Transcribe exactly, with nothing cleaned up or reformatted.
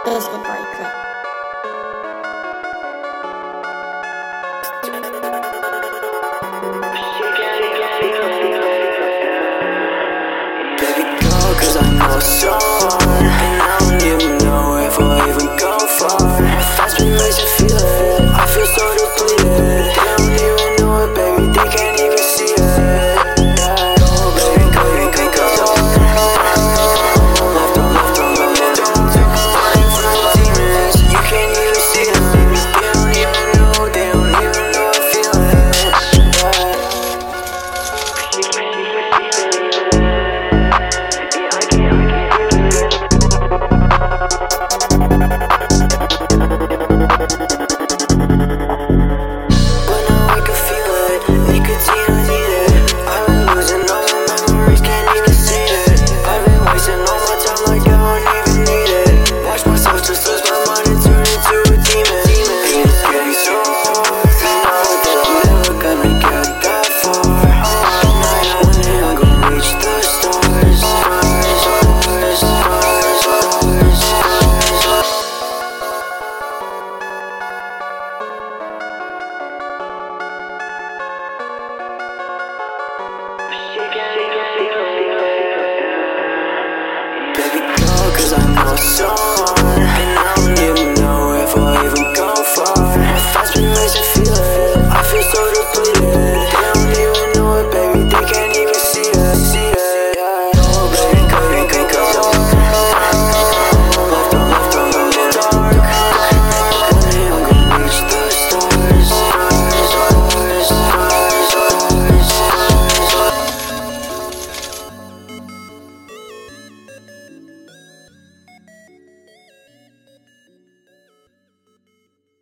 Biscuit Boy Clip. Baby, go, cause I know it's so hard, and I don't even know if I'll even go far. Fast been makes you feel it, I feel so depleted. They don't even know it, baby, they can't even see it. Yeah, go, baby, go, you can go. Left on, left on, left on, running from the demons, you can't even see them. They don't even know, they don't even know I feel it. Yeah. Baby, go, cause I know it's so hard.